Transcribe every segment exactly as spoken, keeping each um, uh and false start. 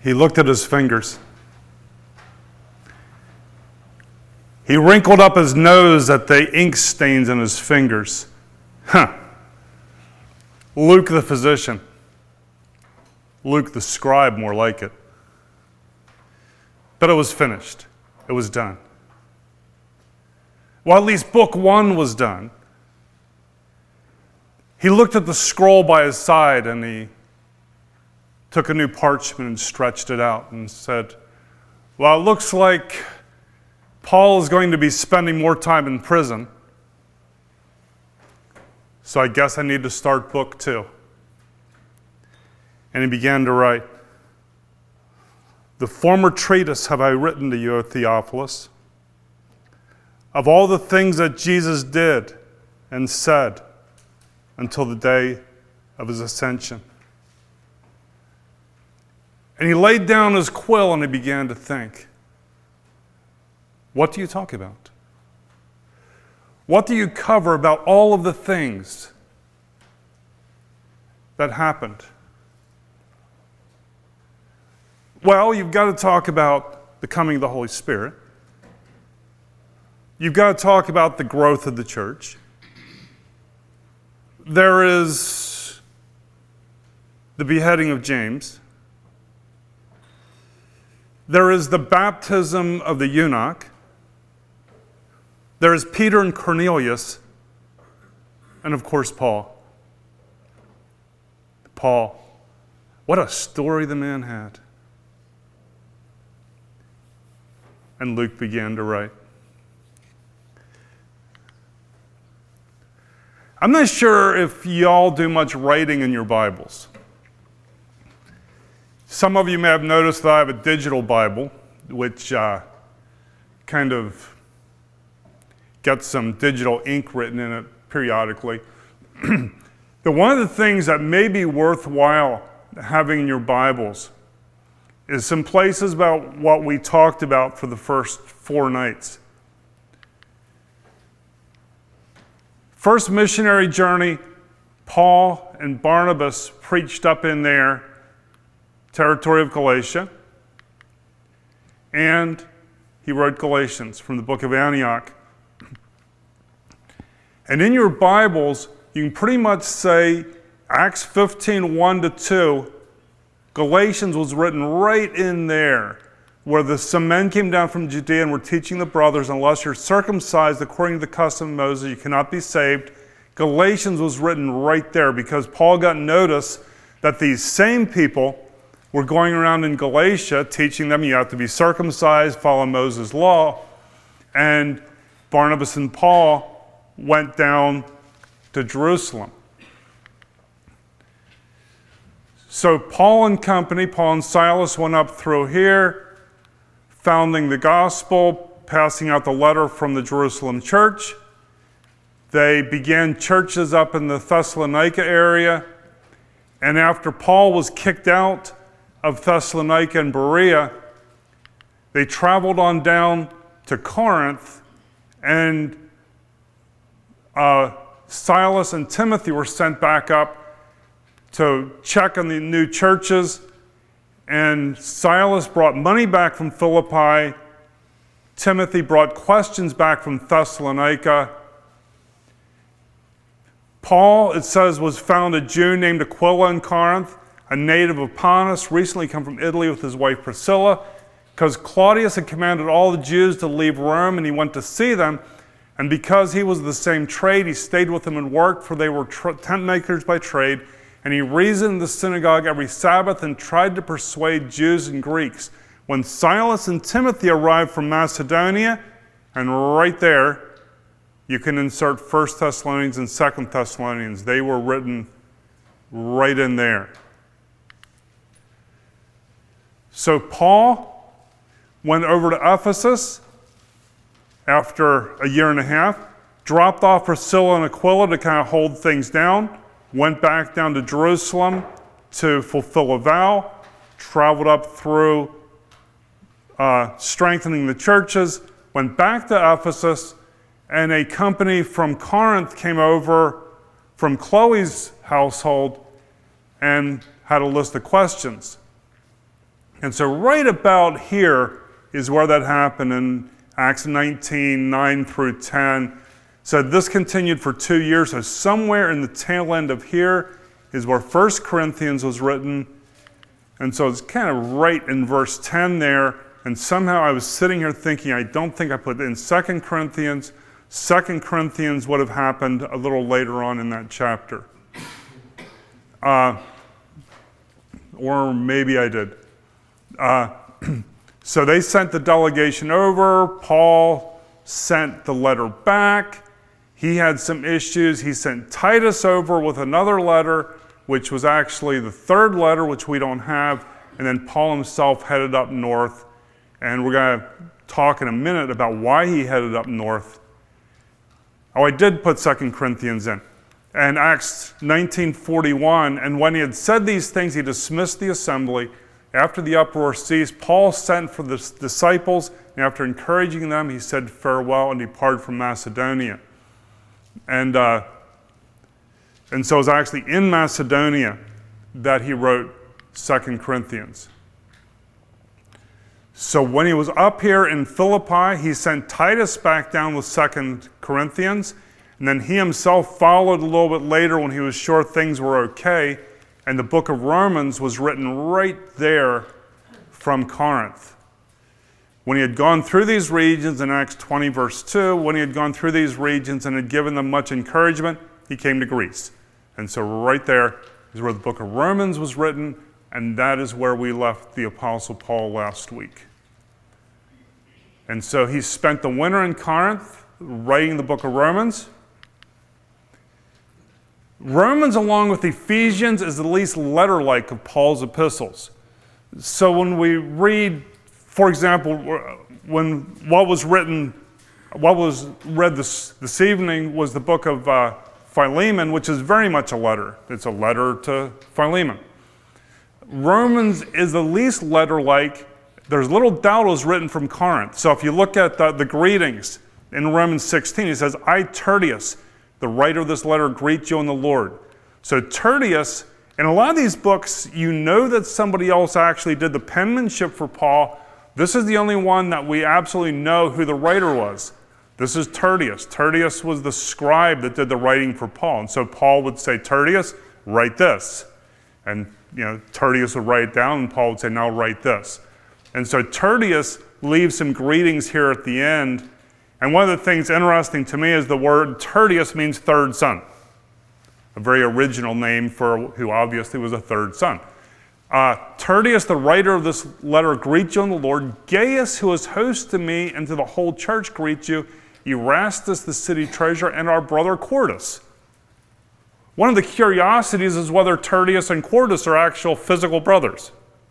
He looked at his fingers. He wrinkled up his nose at the ink stains in his fingers. Huh. Luke the physician. Luke the scribe, more like it. But it was finished. It was done. Well, at least book one was done. He looked at the scroll by his side and he took a new parchment and stretched it out and said, well, it looks like Paul is going to be spending more time in prison, so I guess I need to start book two. And he began to write, the former treatise have I written to you, O Theophilus, of all the things that Jesus did and said until the day of his ascension. And he laid down his quill and he began to think, what do you talk about? What do you cover about all of the things that happened? Well, you've got to talk about the coming of the Holy Spirit. You've got to talk about the growth of the church. There is the beheading of James. There is the baptism of the eunuch. There is Peter and Cornelius, and of course Paul. Paul, what a story the man had. And Luke began to write. I'm not sure if y'all do much writing in your Bibles. Some of you may have noticed that I have a digital Bible, which uh, kind of gets some digital ink written in it periodically. But one of the things that may be worthwhile having in your Bibles is some places about what we talked about for the first four nights. First missionary journey, Paul and Barnabas preached up in their territory of Galatia, and he wrote Galatians from the book of Antioch. And in your Bibles, you can pretty much say Acts fifteen, one to two, Galatians was written right in there, where the, some men came down from Judea and were teaching the brothers, unless you're circumcised according to the custom of Moses, you cannot be saved. Galatians was written right there because Paul got notice that these same people were going around in Galatia teaching them you have to be circumcised, follow Moses' law. And Barnabas and Paul went down to Jerusalem. So Paul and company, Paul and Silas went up through here, founding the gospel, passing out the letter from the Jerusalem church. They began churches up in the Thessalonica area. And after Paul was kicked out of Thessalonica and Berea, they traveled on down to Corinth, and uh, Silas and Timothy were sent back up to check on the new churches, and Silas brought money back from Philippi. Timothy brought questions back from Thessalonica. Paul, it says, was found a Jew named Aquila in Corinth, a native of Pontus, recently come from Italy with his wife Priscilla, because Claudius had commanded all the Jews to leave Rome, and he went to see them. And because he was the same trade, he stayed with them and worked, for they were tr- tent makers by trade. And he reasoned in the synagogue every Sabbath and tried to persuade Jews and Greeks. When Silas and Timothy arrived from Macedonia, and right there, you can insert First Thessalonians and Second Thessalonians. They were written right in there. So Paul went over to Ephesus after a year and a half, dropped off Priscilla and Aquila to kind of hold things down, went back down to Jerusalem to fulfill a vow, traveled up through uh, strengthening the churches, went back to Ephesus, and a company from Corinth came over from Chloe's household and had a list of questions. And so right about here is where that happened in Acts nineteen, nine through ten. So this continued for two years. So somewhere in the tail end of here is where First Corinthians was written. And so it's kind of right in verse ten there. And somehow I was sitting here thinking, I don't think I put in Second Corinthians. Second Corinthians would have happened a little later on in that chapter. Uh, or maybe I did. Uh, so they sent the delegation over. Paul sent the letter back. He had some issues. He sent Titus over with another letter, which was actually the third letter, which we don't have. And then Paul himself headed up north. And we're going to talk in a minute about why he headed up north. Oh, I did put Second Corinthians in. And Acts nineteen forty-one, and when he had said these things, he dismissed the assembly. After the uproar ceased, Paul sent for the disciples, and after encouraging them, he said farewell and departed from Macedonia. And, uh, and so it was actually in Macedonia that he wrote Second Corinthians. So when he was up here in Philippi, he sent Titus back down with Second Corinthians, and then he himself followed a little bit later when he was sure things were okay, and the book of Romans was written right there from Corinth. When he had gone through these regions in Acts twenty verse two, when he had gone through these regions and had given them much encouragement, he came to Greece. And so right there is where the book of Romans was written, and that is where we left the Apostle Paul last week. And so he spent the winter in Corinth writing the book of Romans. Romans, along with Ephesians, is the least letter-like of Paul's epistles. So when we read, for example, when what was written, what was read this, this evening was the book of uh, Philemon, which is very much a letter. It's a letter to Philemon. Romans is the least letter-like. There's little doubt it was written from Corinth. So if you look at the, the greetings in Romans sixteen, he says, I, Tertius, the writer of this letter, greet you in the Lord. So Tertius, in a lot of these books, you know that somebody else actually did the penmanship for Paul. This is the only one that we absolutely know who the writer was. This is Tertius. Tertius was the scribe that did the writing for Paul. And so Paul would say, Tertius, write this. And you know, Tertius would write it down, and Paul would say, now write this. And so Tertius leaves some greetings here at the end. And one of the things interesting to me is the word Tertius means third son. A very original name for who obviously was a third son. Uh, Tertius, the writer of this letter, greets you in the Lord. Gaius, who is host to me and to the whole church, greets you. Erastus, the city treasurer, and our brother Quartus. One of the curiosities is whether Tertius and Quartus are actual physical brothers.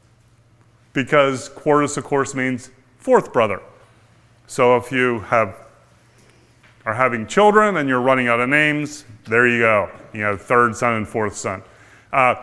Because Quartus, of course, means fourth brother. So if you have are having children and you're running out of names, there you go. You have third son and fourth son. Uh,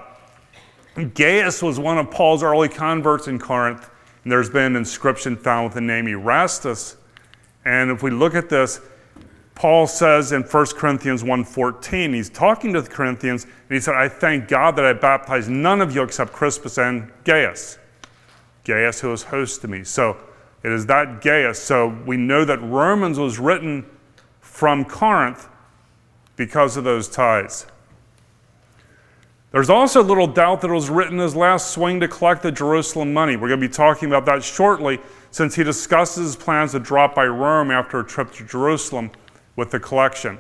Gaius was one of Paul's early converts in Corinth, and there's been an inscription found with the name Erastus. And if we look at this, Paul says in First Corinthians one fourteen, he's talking to the Corinthians, and he said, I thank God that I baptized none of you except Crispus and Gaius. Gaius, who was host to me. So it is that Gaius. So we know that Romans was written from Corinth because of those ties. There's also little doubt that it was written his last swing to collect the Jerusalem money. We're going to be talking about that shortly, since he discusses his plans to drop by Rome after a trip to Jerusalem with the collection.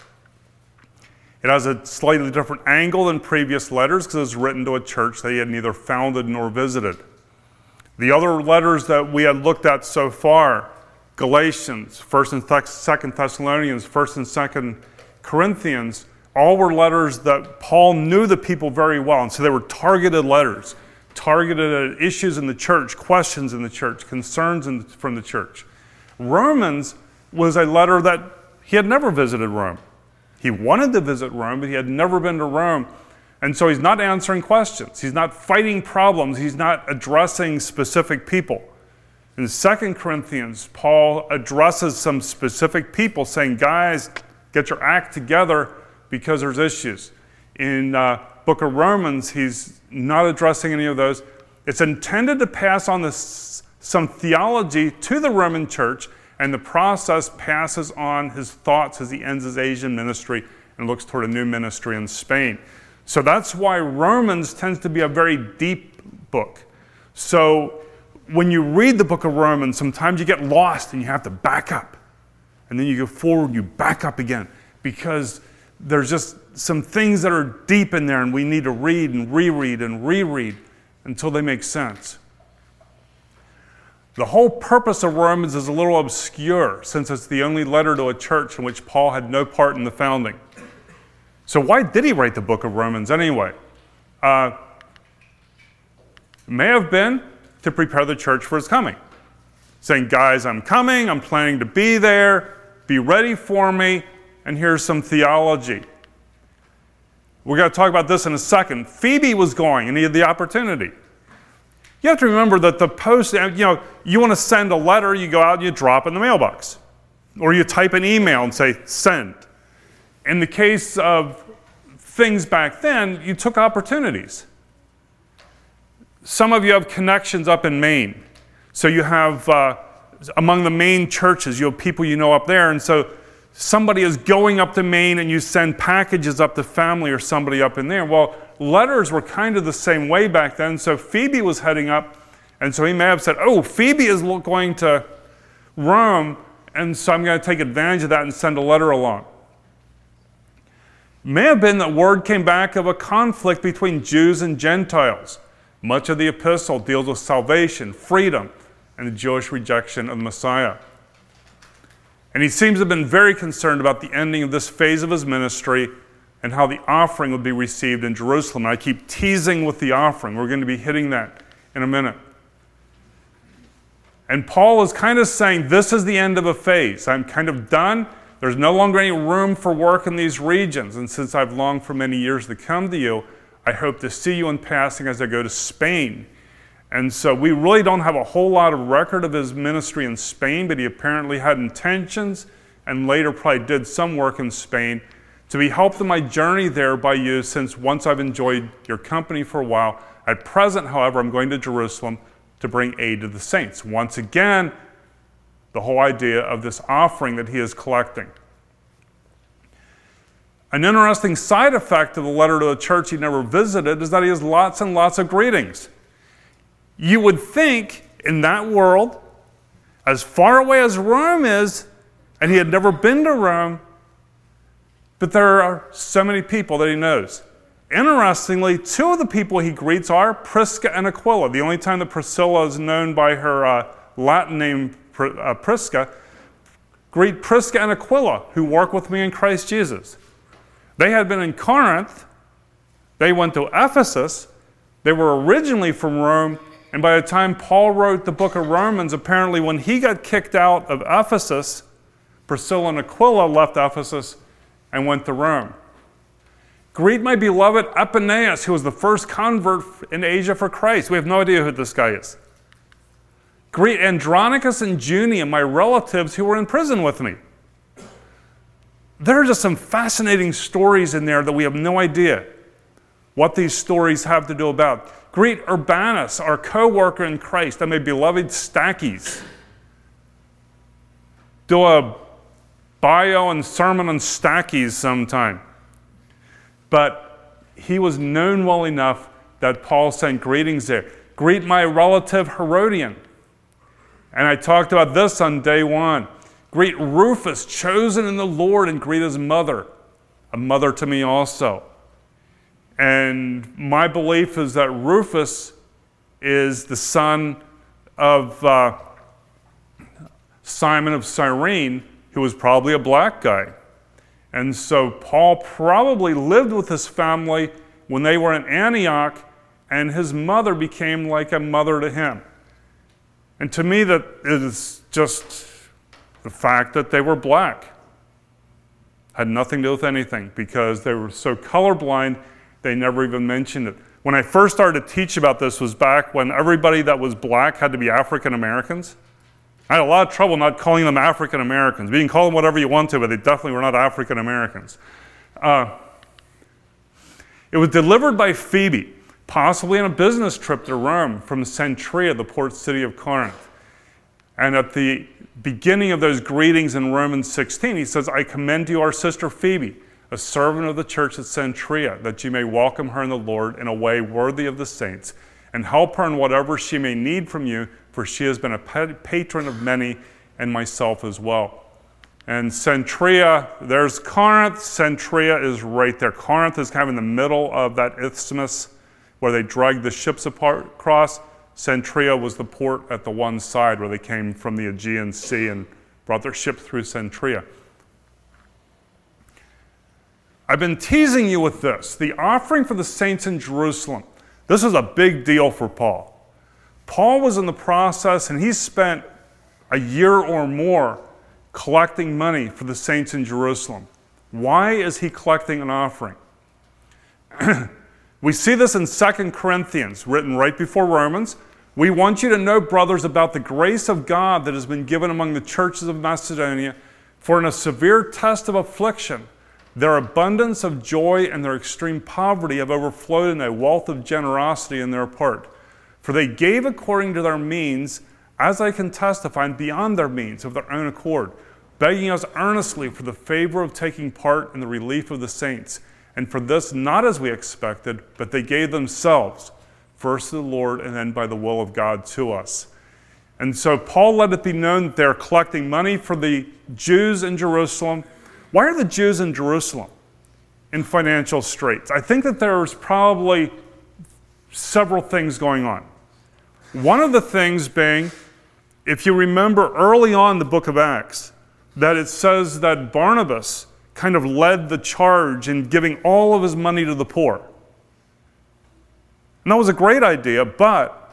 It has a slightly different angle than previous letters because it was written to a church that he had neither founded nor visited. The other letters that we had looked at so far, Galatians, First and Second Thessalonians, First and Second Corinthians, all were letters that Paul knew the people very well, and so they were targeted letters, targeted at issues in the church, questions in the church, concerns in, from the church. Romans was a letter that he had never visited Rome. He wanted to visit Rome, but he had never been to Rome. And so he's not answering questions. He's not fighting problems. He's not addressing specific people. In Second Corinthians, Paul addresses some specific people, saying, guys, get your act together because there's issues. In uh, book of Romans, he's not addressing any of those. It's intended to pass on this, some theology to the Roman church, and the process passes on his thoughts as he ends his Asian ministry and looks toward a new ministry in Spain. So that's why Romans tends to be a very deep book. So when you read the book of Romans, sometimes you get lost and you have to back up. And then you go forward, you back up again, because there's just some things that are deep in there and we need to read and reread and reread until they make sense. The whole purpose of Romans is a little obscure, since it's the only letter to a church in which Paul had no part in the founding. So why did he write the book of Romans anyway? Uh, it may have been to prepare the church for his coming. Saying, guys, I'm coming, I'm planning to be there, be ready for me, and here's some theology. We're going to talk about this in a second. Phoebe was going, and he had the opportunity. You have to remember that the post, you know, you want to send a letter, you go out and you drop it in the mailbox. Or you type an email and say, send. In the case of things back then, you took opportunities. Some of you have connections up in Maine. So you have, uh, among the Maine churches, you have people you know up there. And so somebody is going up to Maine and you send packages up to family or somebody up in there. Well, letters were kind of the same way back then. So Phoebe was heading up. And so he may have said, oh, Phoebe is going to Rome. And so I'm going to take advantage of that and send a letter along. May have been that word came back of a conflict between Jews and Gentiles. Much of the epistle deals with salvation, freedom, and the Jewish rejection of the Messiah. And he seems to have been very concerned about the ending of this phase of his ministry and how the offering would be received in Jerusalem. And I keep teasing with the offering. We're going to be hitting that in a minute. And Paul is kind of saying, this is the end of a phase. I'm kind of done. There's no longer any room for work in these regions. And since I've longed for many years to come to you, I hope to see you in passing as I go to Spain. And so we really don't have a whole lot of record of his ministry in Spain, but he apparently had intentions and later probably did some work in Spain to be helped in my journey there by you, since once I've enjoyed your company for a while. At present, however, I'm going to Jerusalem to bring aid to the saints. Once again, the whole idea of this offering that he is collecting. An interesting side effect of the letter to a church he never visited is that he has lots and lots of greetings. You would think in that world, as far away as Rome is, and he had never been to Rome, but there are so many people that he knows. Interestingly, two of the people he greets are Prisca and Aquila. The only time that Priscilla is known by her uh, Latin name, uh, Prisca, greet Prisca and Aquila, who work with me in Christ Jesus. They had been in Corinth. They went to Ephesus. They were originally from Rome. And by the time Paul wrote the book of Romans, apparently when he got kicked out of Ephesus, Priscilla and Aquila left Ephesus and went to Rome. Greet my beloved Epaenetus, who was the first convert in Asia for Christ. We have no idea who this guy is. Greet Andronicus and Junia, my relatives who were in prison with me. There are just some fascinating stories in there that we have no idea what these stories have to do about. Greet Urbanus, our co-worker in Christ, and my beloved Stachys. Do a bio and sermon on Stachys sometime. But he was known well enough that Paul sent greetings there. Greet my relative Herodian. And I talked about this on day one. Greet Rufus, chosen in the Lord, and greet his mother, a mother to me also. And my belief is that Rufus is the son of uh, Simon of Cyrene, who was probably a black guy. And so Paul probably lived with his family when they were in Antioch, and his mother became like a mother to him. And to me, that is just the fact that they were black. Had nothing to do with anything, because they were so colorblind, they never even mentioned it. When I first started to teach about this was back when everybody that was black had to be African Americans. I had a lot of trouble not calling them African Americans. You can call them whatever you want to, but they definitely were not African Americans. Uh, it was delivered by Phoebe. possibly on a business trip to Rome from Cenchrea, the port city of Corinth. And at the beginning of those greetings in Romans sixteen, he says, I commend to you our sister Phoebe, a servant of the church at Cenchrea, that you may welcome her in the Lord in a way worthy of the saints, and help her in whatever she may need from you, for she has been a patron of many, and myself as well. And Cenchrea, there's Corinth. Cenchrea is right there. Corinth is kind of in the middle of that isthmus where they dragged the ships apart, across. Cenchrea was the port at the one side where they came from the Aegean Sea and brought their ship through Cenchrea. I've been teasing you with this. The offering for the saints in Jerusalem. This is a big deal for Paul. Paul was in the process, and he spent a year or more collecting money for the saints in Jerusalem. Why is he collecting an offering? We see this in Second Corinthians, written right before Romans. We want you to know, brothers, about the grace of God that has been given among the churches of Macedonia, for in a severe test of affliction, their abundance of joy and their extreme poverty have overflowed in a wealth of generosity in their part. For they gave according to their means, as I can testify, and beyond their means of their own accord, begging us earnestly for the favor of taking part in the relief of the saints. And for this, not as we expected, but they gave themselves, first to the Lord, and then by the will of God to us. And so Paul let it be known that they're collecting money for the Jews in Jerusalem. Why are the Jews in Jerusalem in financial straits? I think that there's probably several things going on. One of the things being, if you remember early on in the book of Acts, that it says that Barnabas kind of led the charge in giving all of his money to the poor. And that was a great idea, but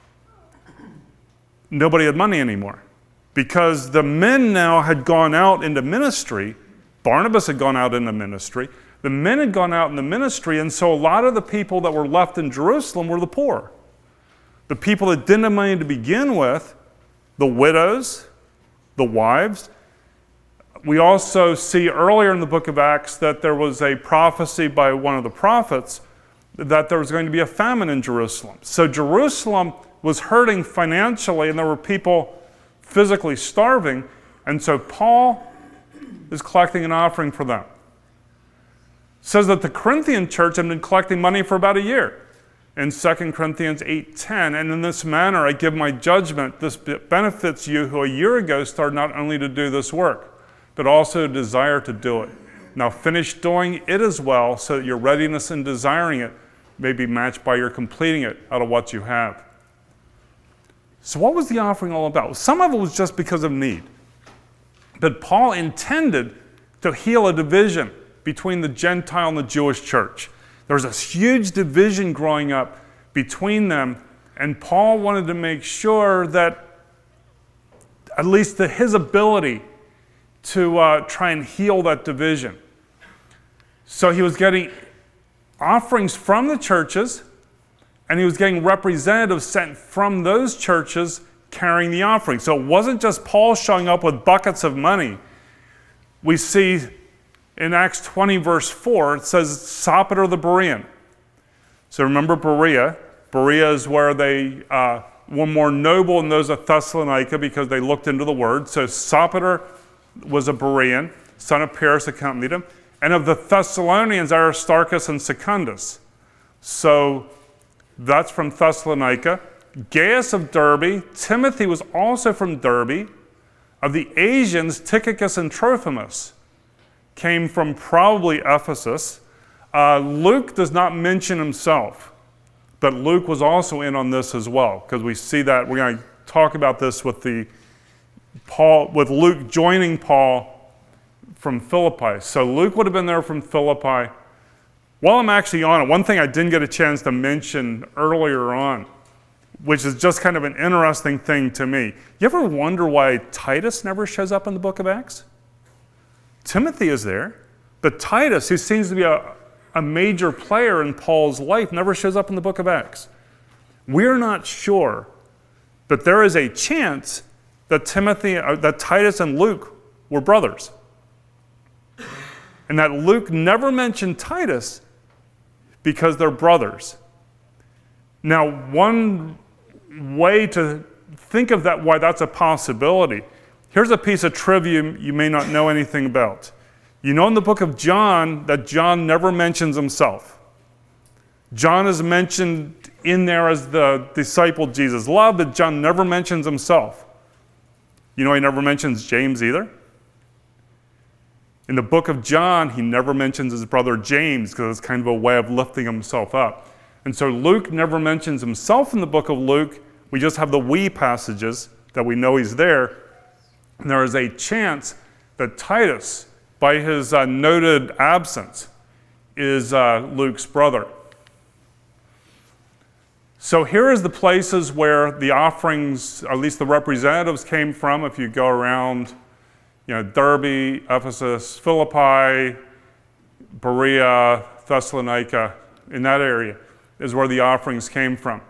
nobody had money anymore. Because the men now had gone out into ministry. Barnabas had gone out into ministry. The men had gone out into ministry, and so a lot of the people that were left in Jerusalem were the poor. The people that didn't have money to begin with, the widows, the wives. We also see earlier in the book of Acts that there was a prophecy by one of the prophets that there was going to be a famine in Jerusalem. So Jerusalem was hurting financially, and there were people physically starving, and so Paul is collecting an offering for them. It says that the Corinthian church had been collecting money for about a year in Second Corinthians eight ten, and in this manner I give my judgment. This benefits you who a year ago started not only to do this work, but also desire to do it. Now finish doing it as well, so that your readiness in desiring it may be matched by your completing it out of what you have. So what was the offering all about? Some of it was just because of need. But Paul intended to heal a division between the Gentile and the Jewish church. There was this huge division growing up between them, and Paul wanted to make sure that at least to his ability to uh, try and heal that division. So he was getting offerings from the churches, and he was getting representatives sent from those churches carrying the offering. So it wasn't just Paul showing up with buckets of money. We see in Acts twenty, verse four, it says Sopater the Berean. So remember Berea. Berea is where they uh, were more noble than those of Thessalonica because they looked into the word. So Sopater was a Berean, son of Paris accompanied him. And of the Thessalonians, Aristarchus and Secundus. So that's from Thessalonica. Gaius of Derbe. Timothy was also from Derbe. Of the Asians, Tychicus and Trophimus came from probably Ephesus. Uh, Luke does not mention himself, but Luke was also in on this as well, because we see that we're going to talk about this with the Paul, with Luke joining Paul from Philippi. So Luke would have been there from Philippi. While I'm actually on it, one thing I didn't get a chance to mention earlier on, which is just kind of an interesting thing to me. You ever wonder why Titus never shows up in the book of Acts? Timothy is there, but Titus, who seems to be a, a major player in Paul's life, never shows up in the book of Acts. We're not sure, but there is a chance that Timothy, uh, that Titus and Luke were brothers. And that Luke never mentioned Titus because they're brothers. Now, one way to think of that, why that's a possibility, here's a piece of trivia you may not know anything about. You know in the book of John that John never mentions himself. John is mentioned in there as the disciple Jesus loved, but John never mentions himself. You know he never mentions James either? In the book of John, he never mentions his brother James because it's kind of a way of lifting himself up. And so Luke never mentions himself in the book of Luke. We just have the we passages that we know he's there. And there is a chance that Titus, by his uh, noted absence, is uh, Luke's brother. So here is the places where the offerings, at least the representatives, came from. If you go around, you know, Derbe, Ephesus, Philippi, Berea, Thessalonica, in that area is where the offerings came from.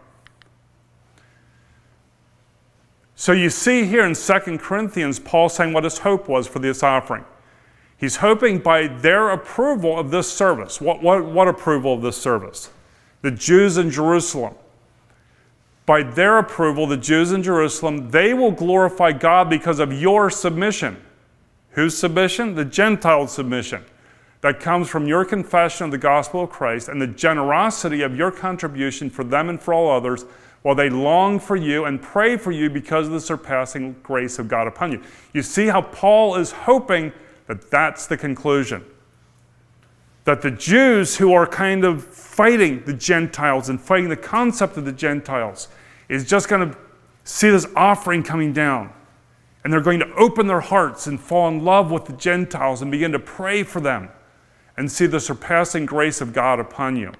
So you see here in Second Corinthians, Paul saying what his hope was for this offering. He's hoping by their approval of this service. What, what, what approval of this service? The Jews in Jerusalem. By their approval, the Jews in Jerusalem, they will glorify God because of your submission. Whose submission? The Gentile submission. That comes from your confession of the gospel of Christ and the generosity of your contribution for them and for all others, while they long for you and pray for you because of the surpassing grace of God upon you. You see how Paul is hoping that that's the conclusion. That the Jews who are kind of fighting the Gentiles and fighting the concept of the Gentiles is just going to see this offering coming down. And they're going to open their hearts and fall in love with the Gentiles and begin to pray for them and see the surpassing grace of God upon you.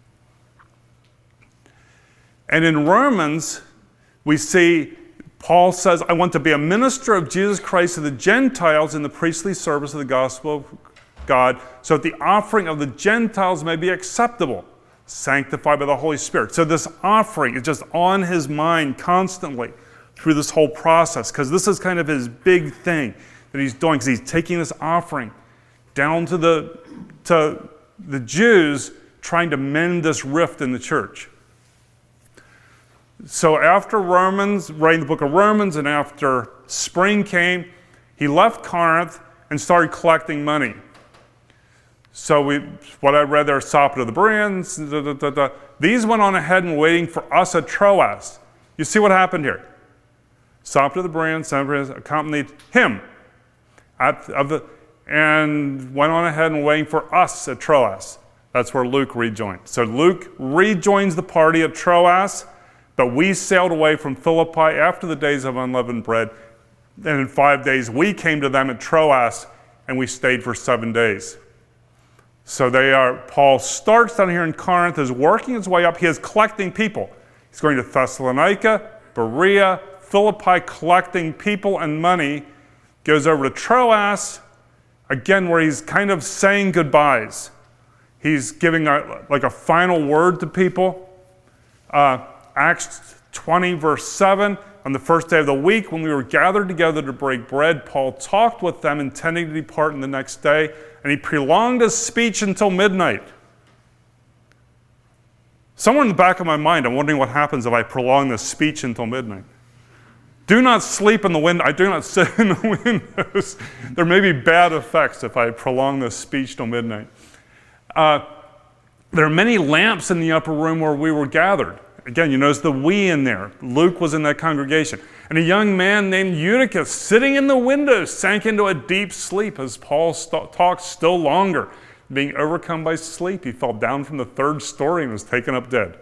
And in Romans, we see Paul says, I want to be a minister of Jesus Christ to the Gentiles in the priestly service of the gospel of God, so that the offering of the Gentiles may be acceptable, sanctified by the Holy Spirit. So this offering is just on his mind constantly through this whole process, because this is kind of his big thing that he's doing, because he's taking this offering down to the, to the Jews, trying to mend this rift in the church. So after Romans, writing the book of Romans, and after spring came, he left Corinth and started collecting money. So we, what I read there, Sopater the Bereans, da, da, da, da. These went on ahead and waiting for us at Troas. You see what happened here? Sopater the Bereans accompanied him at, of the, and went on ahead and waiting for us at Troas. That's where Luke rejoined. So Luke rejoins the party at Troas, but we sailed away from Philippi after the days of unleavened bread. And in five days we came to them at Troas, and we stayed for seven days. So they are, Paul starts down here in Corinth, is working his way up. He is collecting people. He's going to Thessalonica, Berea, Philippi, collecting people and money. Goes over to Troas, again, where he's kind of saying goodbyes. He's giving a, like a final word to people. Uh, Acts twenty, verse seven, on the first day of the week, when we were gathered together to break bread, Paul talked with them, intending to depart in the next day, and he prolonged his speech until midnight. Somewhere in the back of my mind, I'm wondering what happens if I prolong this speech until midnight. Do not sleep in the window. I do not sit in the windows. There may be bad effects if I prolong this speech till midnight. Uh, there are many lamps in the upper room where we were gathered. Again, you notice the we in there. Luke was in that congregation. And a young man named Eutychus, sitting in the window, sank into a deep sleep as Paul st- talked still longer. Being overcome by sleep, he fell down from the third story and was taken up dead.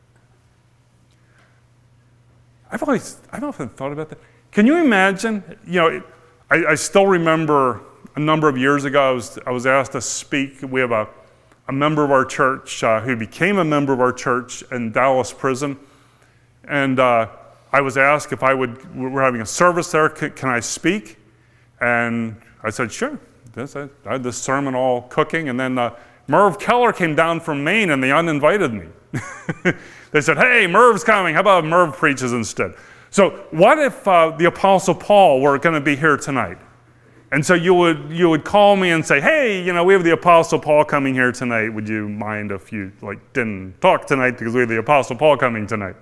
I've always, I've often thought about that. Can you imagine? You know, I, I still remember a number of years ago, I was, I was asked to speak. We have a a member of our church uh, who became a member of our church in Dallas prison. And uh, I was asked if I would, we were having a service there, can, can I speak? And I said, sure. This, I, I had this sermon all cooking. And then uh, Merv Keller came down from Maine and they uninvited me. They said, hey, Merv's coming. How about Merv preaches instead? So what if uh, the Apostle Paul were going to be here tonight? And so you would you would call me and say, hey, you know, we have the Apostle Paul coming here tonight. Would you mind if you like didn't talk tonight because we have the Apostle Paul coming tonight?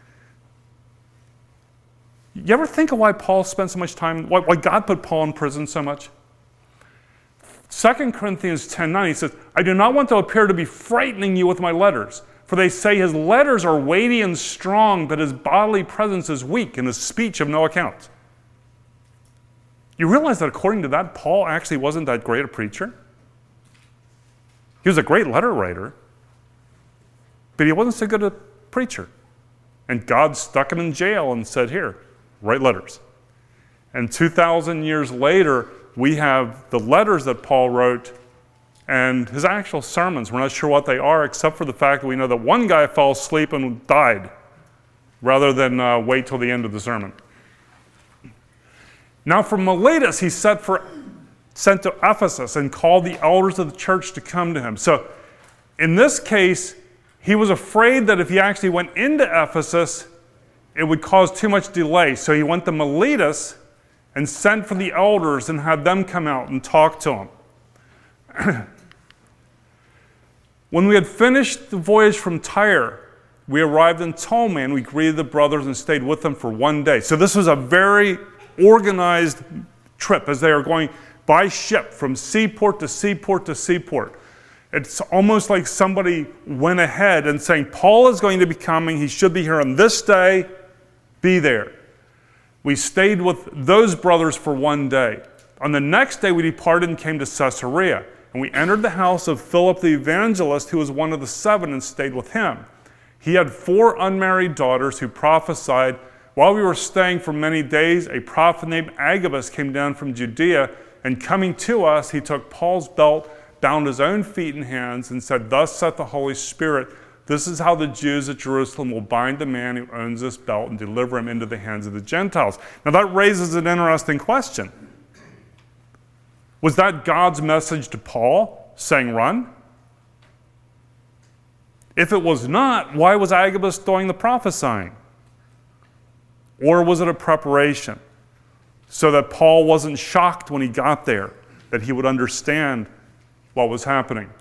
You ever think of why Paul spent so much time, why, why God put Paul in prison so much? Second Corinthians ten nine, he says, I do not want to appear to be frightening you with my letters, for they say his letters are weighty and strong, but his bodily presence is weak and his speech of no account. You realize that according to that, Paul actually wasn't that great a preacher? He was a great letter writer, but he wasn't so good a preacher. And God stuck him in jail and said, here, write letters. And two thousand years later, we have the letters that Paul wrote and his actual sermons. We're not sure what they are, except for the fact that we know that one guy fell asleep and died rather than uh, wait till the end of the sermon. Now from Miletus, he sent, for, sent to Ephesus and called the elders of the church to come to him. So in this case, he was afraid that if he actually went into Ephesus, it would cause too much delay. So he went to Miletus and sent for the elders and had them come out and talk to him. When we had finished the voyage from Tyre, we arrived in Ptolemy and we greeted the brothers and stayed with them for one day. So this was a very organized trip as they are going by ship from seaport to seaport to seaport. It's almost like somebody went ahead and saying, Paul is going to be coming. He should be here on this day. Be there. We stayed with those brothers for one day. On the next day, we departed and came to Caesarea. And we entered the house of Philip the evangelist, who was one of the seven, and stayed with him. He had four unmarried daughters who prophesied. While we were staying for many days, a prophet named Agabus came down from Judea, and coming to us, he took Paul's belt, bound his own feet and hands, and said, Thus saith the Holy Spirit, this is how the Jews at Jerusalem will bind the man who owns this belt and deliver him into the hands of the Gentiles. Now that raises an interesting question. Was that God's message to Paul, saying run? If it was not, why was Agabus doing the prophesying? Or was it a preparation so that Paul wasn't shocked when he got there, that he would understand what was happening?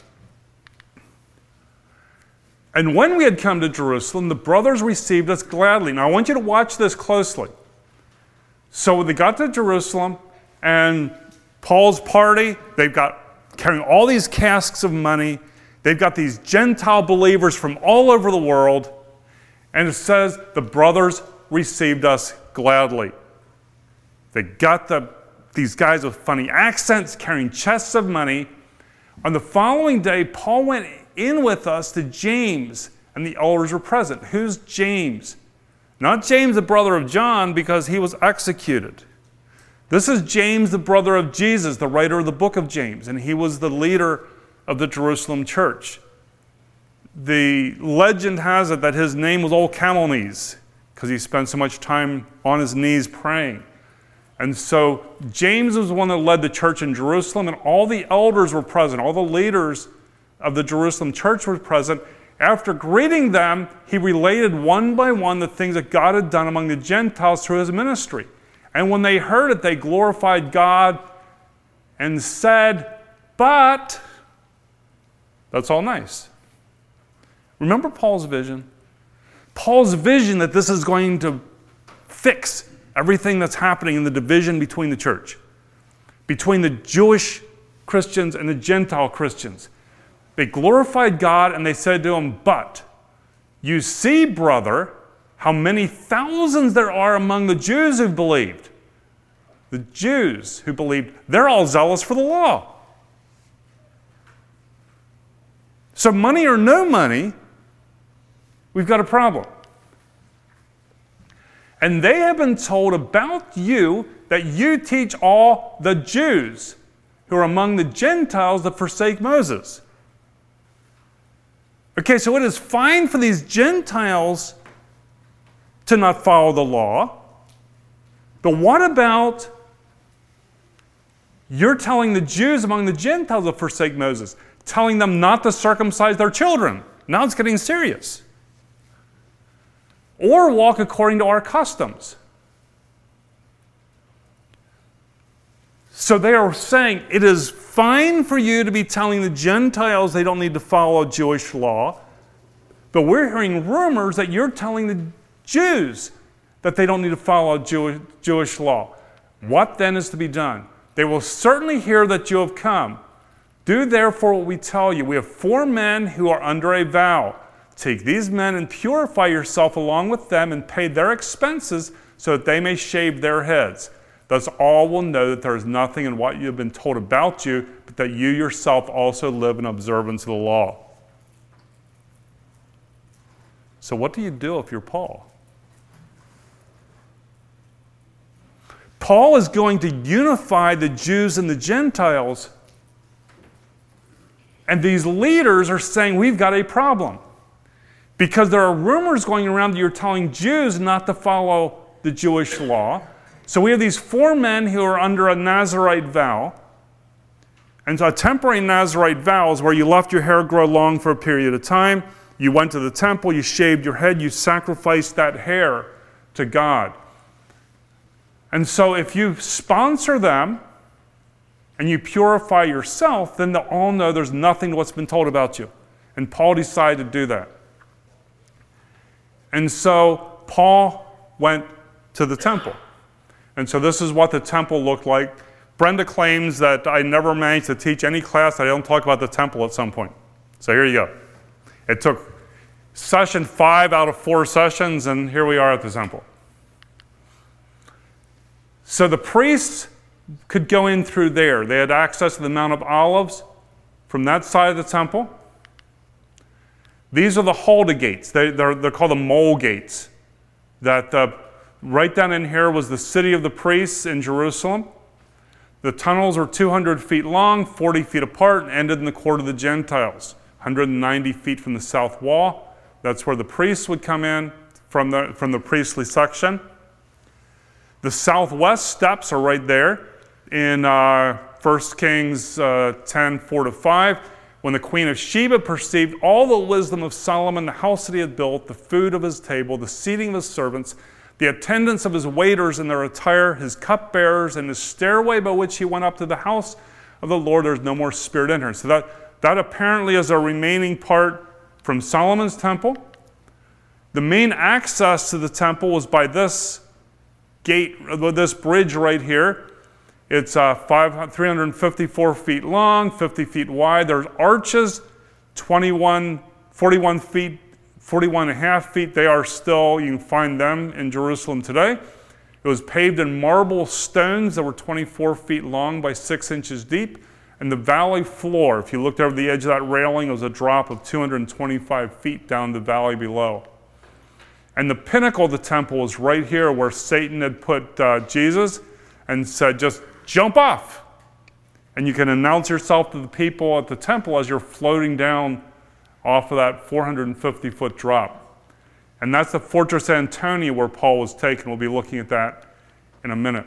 And when we had come to Jerusalem, the brothers received us gladly. Now I want you to watch this closely. So when they got to Jerusalem and Paul's party, they've got carrying all these casks of money. They've got these Gentile believers from all over the world. And it says the brothers received us gladly. They got the, these guys with funny accents carrying chests of money. On the following day, Paul went in with us to James, and the elders were present. Who's James? Not James, the brother of John, because he was executed. This is James, the brother of Jesus, the writer of the book of James, and he was the leader of the Jerusalem church. The legend has it that his name was Old Camel Knees, because he spent so much time on his knees praying. And so James was the one that led the church in Jerusalem, and all the elders were present. All the leaders of the Jerusalem church were present. After greeting them, he related one by one the things that God had done among the Gentiles through his ministry. And when they heard it, they glorified God and said, but, that's all nice. Remember Paul's vision? Paul's vision that this is going to fix everything that's happening in the division between the church, between the Jewish Christians and the Gentile Christians. They glorified God and they said to him, but you see, brother, how many thousands there are among the Jews who believed. The Jews who believed, they're all zealous for the law. So money or no money, we've got a problem. And they have been told about you that you teach all the Jews who are among the Gentiles that forsake Moses. Okay, so it is fine for these Gentiles to not follow the law, but what about you're telling the Jews among the Gentiles to forsake Moses, telling them not to circumcise their children? Now it's getting serious. Or walk according to our customs. So they are saying it is fine for you to be telling the Gentiles they don't need to follow Jewish law, but we're hearing rumors that you're telling the Jews that they don't need to follow Jew- Jewish law. What then is to be done? They will certainly hear that you have come. Do therefore what we tell you. We have four men who are under a vow. Take these men and purify yourself along with them and pay their expenses so that they may shave their heads. Thus all will know that there is nothing in what you have been told about you, but that you yourself also live in observance of the law. So what do you do if you're Paul? Paul is going to unify the Jews and the Gentiles, and these leaders are saying, we've got a problem. Because there are rumors going around that you're telling Jews not to follow the Jewish law. So we have these four men who are under a Nazirite vow. And so a temporary Nazirite vow is where you left your hair grow long for a period of time. You went to the temple, you shaved your head, you sacrificed that hair to God. And so if you sponsor them and you purify yourself, then they'll all know there's nothing to what's been told about you. And Paul decided to do that. And so Paul went to the temple. And so this is what the temple looked like. Brenda claims that I never managed to teach any class that I don't talk about the temple at some point. So here you go. It took session five out of four sessions, and here we are at the temple. So the priests could go in through there. They had access to the Mount of Olives from that side of the temple. These are the Hulda gates. They, they're, they're called the mole gates. That uh, right down in here was the city of the priests in Jerusalem. The tunnels were two hundred feet long, forty feet apart, and ended in the court of the Gentiles. one hundred ninety feet from the south wall. That's where the priests would come in from the, from the priestly section. The southwest steps are right there in uh, First Kings uh, ten, four to five. When the queen of Sheba perceived all the wisdom of Solomon, the house that he had built, the food of his table, the seating of his servants, the attendance of his waiters in their attire, his cupbearers, and his stairway by which he went up to the house of the Lord, there's no more spirit in her. So that, that apparently is a remaining part from Solomon's temple. The main access to the temple was by this gate, this bridge right here. It's uh, five, three hundred fifty-four feet long, fifty feet wide. There's arches, twenty-one, forty-one feet, forty-one and a half feet. They are still, you can find them in Jerusalem today. It was paved in marble stones that were twenty-four feet long by six inches deep. And the valley floor, if you looked over the edge of that railing, it was a drop of two hundred twenty-five feet down the valley below. And the pinnacle of the temple was right here where Satan had put uh, Jesus and said, just jump off. And you can announce yourself to the people at the temple as you're floating down off of that four hundred fifty foot drop. And that's the Fortress Antonia where Paul was taken. We'll be looking at that in a minute.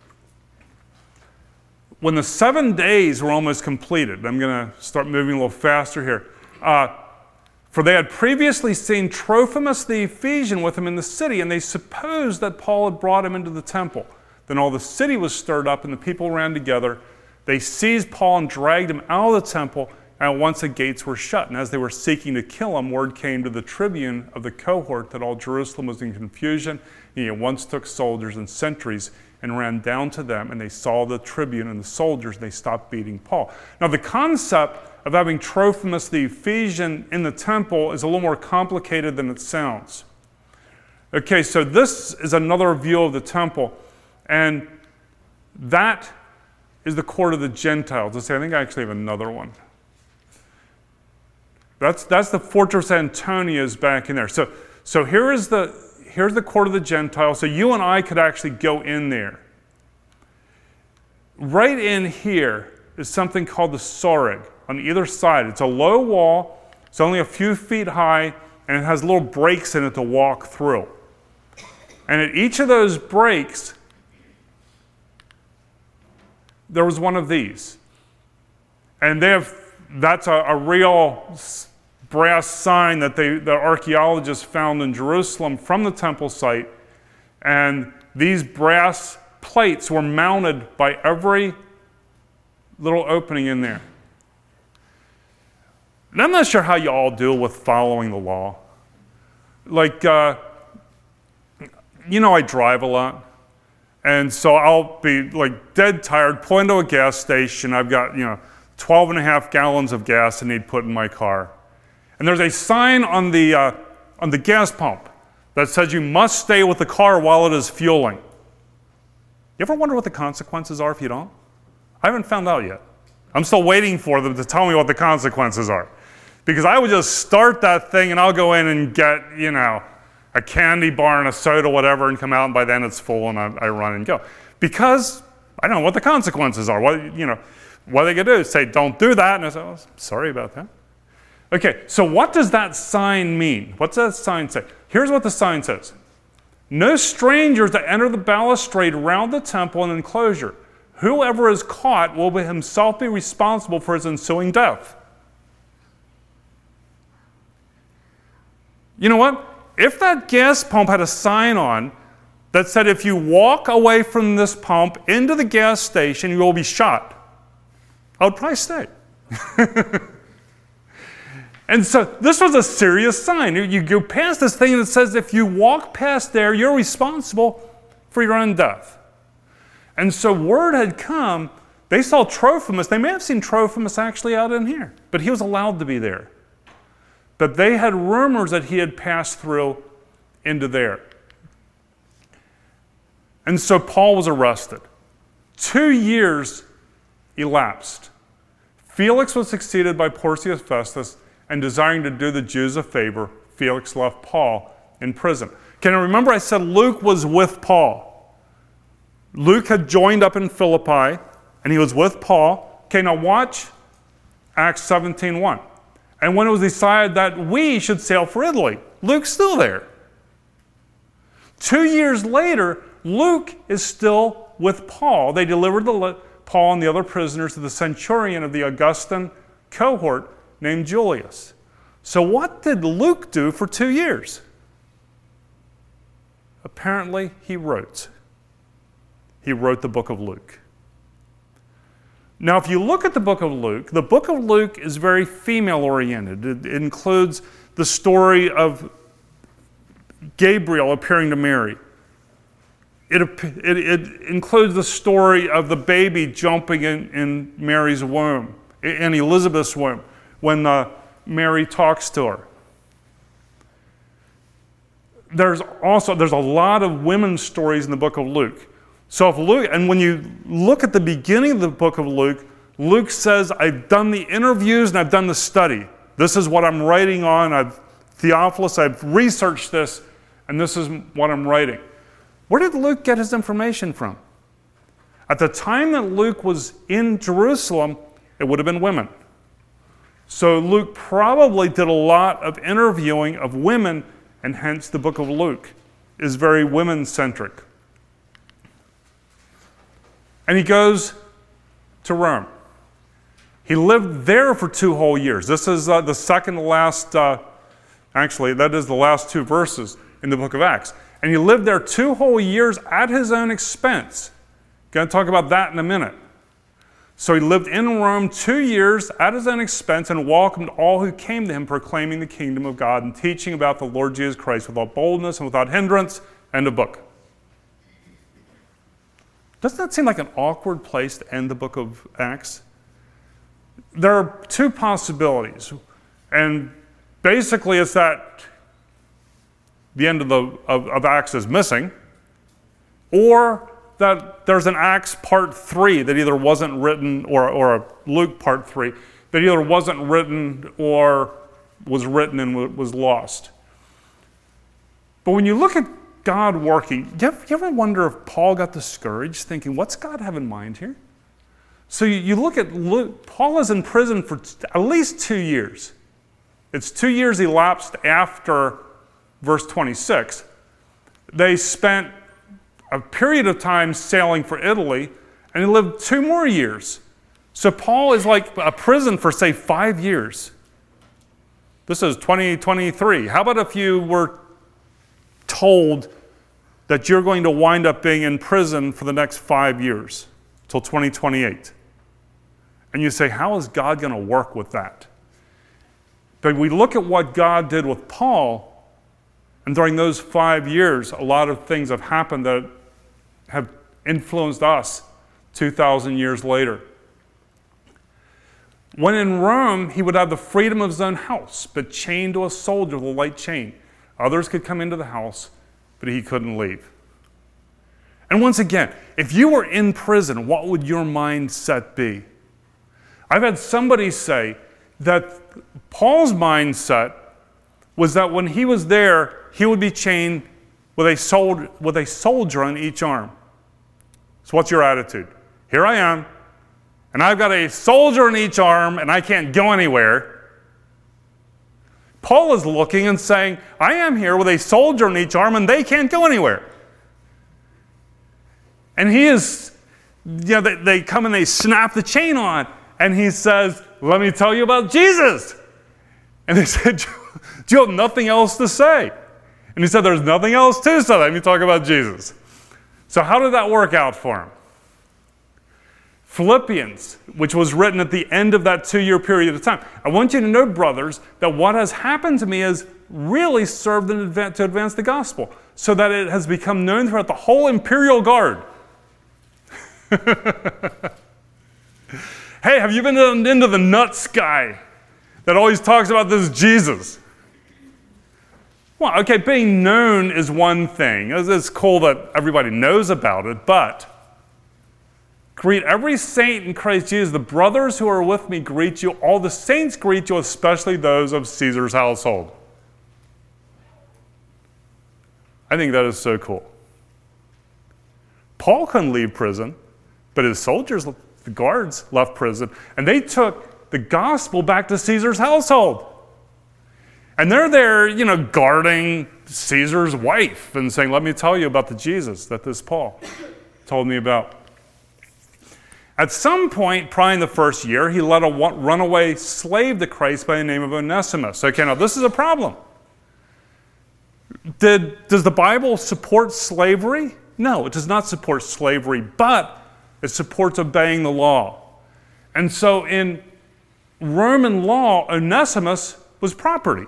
When the seven days were almost completed, I'm going to start moving a little faster here. Uh, for they had previously seen Trophimus the Ephesian with him in the city, and they supposed that Paul had brought him into the temple. Then all the city was stirred up, and the people ran together. They seized Paul and dragged him out of the temple, and at once the gates were shut. And as they were seeking to kill him, word came to the tribune of the cohort that all Jerusalem was in confusion. He at once took soldiers and sentries and ran down to them, and they saw the tribune and the soldiers, and they stopped beating Paul. Now the concept of having Trophimus the Ephesian in the temple is a little more complicated than it sounds. Okay, so this is another view of the temple. And that is the court of the Gentiles. Let's see, I think I actually have another one. That's, that's the Fortress Antonia is back in there. So, so here is the, here's the court of the Gentiles. So you and I could actually go in there. Right in here is something called the Soreg on either side. It's a low wall. It's only a few feet high, and it has little breaks in it to walk through. And at each of those breaks, there was one of these. And they have, that's a, a real brass sign that they, the archaeologists found in Jerusalem from the temple site. And these brass plates were mounted by every little opening in there. And I'm not sure how you all deal with following the law. Like, uh, you know, I drive a lot. And so I'll be like dead tired, pull into a gas station. I've got, you know, twelve and a half gallons of gas I need put in my car. And there's a sign on the, uh, on the gas pump that says you must stay with the car while it is fueling. You ever wonder what the consequences are if you don't? I haven't found out yet. I'm still waiting for them to tell me what the consequences are. Because I would just start that thing and I'll go in and get, you know, a candy bar and a soda, whatever, and come out, and by then it's full and I, I run and go. Because I don't know what the consequences are. What, you know, what are they going to do? Say, don't do that. And I say, oh, sorry about that. Okay, so what does that sign mean? What's that sign say? Here's what the sign says. No strangers that enter the balustrade around the temple and enclosure. Whoever is caught will be himself be responsible for his ensuing death. You know what? If that gas pump had a sign on that said if you walk away from this pump into the gas station, you will be shot, I would probably stay. And so this was a serious sign. You go past this thing that says if you walk past there, you're responsible for your own death. And so word had come. They saw Trophimus. They may have seen Trophimus actually out in here, but he was allowed to be there. But they had rumors that he had passed through into there. And so Paul was arrested. Two years elapsed. Felix was succeeded by Porcius Festus, and desiring to do the Jews a favor, Felix left Paul in prison. Can you remember I said Luke was with Paul? Luke had joined up in Philippi, and he was with Paul. Okay, now watch Acts seventeen one. And when it was decided that we should sail for Italy, Luke's still there. Two years later, Luke is still with Paul. They delivered the, Paul and the other prisoners to the centurion of the Augustan cohort named Julius. So what did Luke do for two years? Apparently, he wrote. He wrote the book of Luke. Now, if you look at the book of Luke, the book of Luke is very female-oriented. It includes the story of Gabriel appearing to Mary. It, it, it includes the story of the baby jumping in, in Mary's womb, in Elizabeth's womb, when uh, Mary talks to her. There's also, there's a lot of women's stories in the book of Luke. So if Luke, and when you look at the beginning of the book of Luke, Luke says, I've done the interviews and I've done the study. This is what I'm writing on. I've Theophilus, I've researched this, and this is what I'm writing. Where did Luke get his information from? At the time that Luke was in Jerusalem, it would have been women. So Luke probably did a lot of interviewing of women, and hence the book of Luke is very women-centric. And he goes to Rome. He lived there for two whole years. This is uh, the second to last, uh, actually, that is the last two verses in the book of Acts. And he lived there two whole years at his own expense. Going to talk about that in a minute. So he lived in Rome two years at his own expense and welcomed all who came to him, proclaiming the kingdom of God and teaching about the Lord Jesus Christ without boldness and without hindrance. End of book. Doesn't that seem like an awkward place to end the book of Acts? There are two possibilities. And basically it's that the end of, the, of, of Acts is missing, or that there's an Acts part three that either wasn't written, or, or a Luke part three, that either wasn't written or was written and was lost. But when you look at God working, you ever, you ever wonder if Paul got discouraged thinking, what's God have in mind here? So you, you look at Luke, Paul is in prison for t- at least two years. It's two years elapsed after verse twenty-six. They spent a period of time sailing for Italy, and he lived two more years. So Paul is like a prison for, say, five years. This is twenty twenty-three. How about if you were told that you're going to wind up being in prison for the next five years, till twenty twenty-eight? And you say, how is God going to work with that? But we look at what God did with Paul, and during those five years, a lot of things have happened that have influenced us two thousand years later. When in Rome, he would have the freedom of his own house, but chained to a soldier with a light chain. Others could come into the house, but he couldn't leave. And once again, if you were in prison, what would your mindset be? I've had somebody say that Paul's mindset was that when he was there, he would be chained with a soldier, with a soldier on each arm. So what's your attitude? Here I am, and I've got a soldier on each arm, and I can't go anywhere. Paul is looking and saying, I am here with a soldier on each arm, and they can't go anywhere. And he is, you know, they, they come and they snap the chain on, and he says, let me tell you about Jesus. And they said, do you have nothing else to say? And he said, there's nothing else to say. Let me talk about Jesus. So how did that work out for him? Philippians, which was written at the end of that two-year period of time. I want you to know, brothers, that what has happened to me has really served in advance, to advance the gospel, so that it has become known throughout the whole imperial guard. Hey, have you been into the nuts guy that always talks about this Jesus? Well, okay, being known is one thing. It's cool that everybody knows about it, but greet every saint in Christ Jesus. The brothers who are with me greet you. All the saints greet you, especially those of Caesar's household. I think that is so cool. Paul couldn't leave prison, but his soldiers, the guards, left prison, and they took the gospel back to Caesar's household. And they're there, you know, guarding Caesar's wife and saying, let me tell you about the Jesus that this Paul told me about. At some point, probably in the first year, he led a runaway slave to Christ by the name of Onesimus. Okay, now this is a problem. Did, does the Bible support slavery? No, it does not support slavery, but it supports obeying the law. And so in Roman law, Onesimus was property.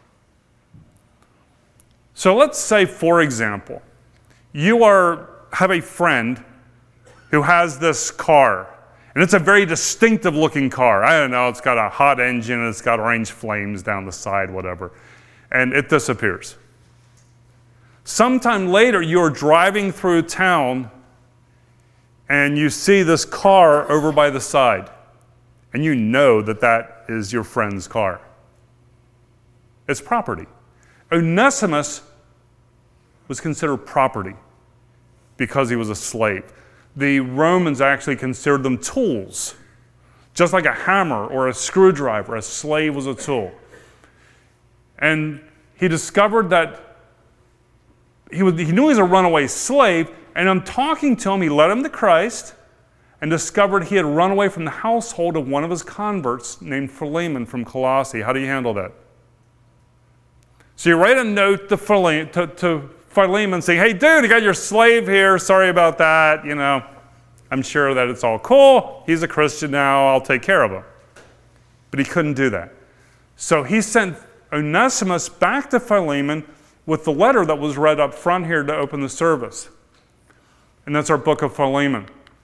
So let's say, for example, you are have a friend who has this car, and it's a very distinctive looking car. I don't know, it's got a hot engine, and it's got orange flames down the side, whatever, and it disappears. Sometime later, you're driving through town, and you see this car over by the side, and you know that that is your friend's car. It's property. Onesimus was considered property because he was a slave. The Romans actually considered them tools. Just like a hammer or a screwdriver, a slave was a tool. And he discovered that he, was, he knew he was a runaway slave, and in talking to him, he led him to Christ and discovered he had run away from the household of one of his converts named Philemon from Colossae. How do you handle that? So you write a note to Philemon, to, to Philemon saying, hey, dude, you got your slave here. Sorry about that. You know, I'm sure that it's all cool. He's a Christian now. I'll take care of him. But he couldn't do that. So he sent Onesimus back to Philemon with the letter that was read up front here to open the service. And that's our book of Philemon.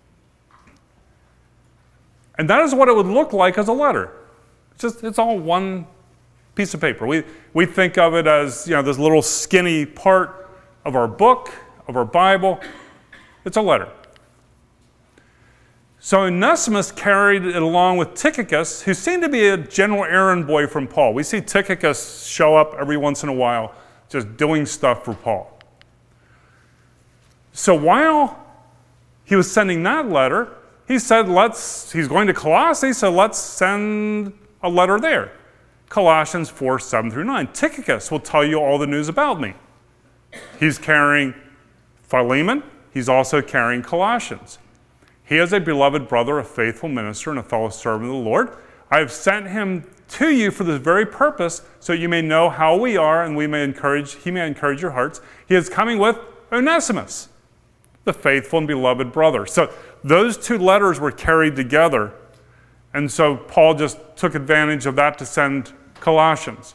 And that is what it would look like as a letter. It's just, it's all one piece of paper. We, we think of it as, you know, this little skinny part of our book, of our Bible. It's a letter. So Onesimus carried it along with Tychicus, who seemed to be a general errand boy from Paul. We see Tychicus show up every once in a while, just doing stuff for Paul. So while he was sending that letter, he said, let's, he's going to Colossae, so let's send a letter there. Colossians four, seven through nine. Tychicus will tell you all the news about me. He's carrying Philemon. He's also carrying Colossians. He is a beloved brother, a faithful minister, and a fellow servant of the Lord. I have sent him to you for this very purpose, so you may know how we are, and we may encourage, he may encourage your hearts. He is coming with Onesimus, the faithful and beloved brother. So those two letters were carried together, And so Paul just took advantage of that to send Colossians.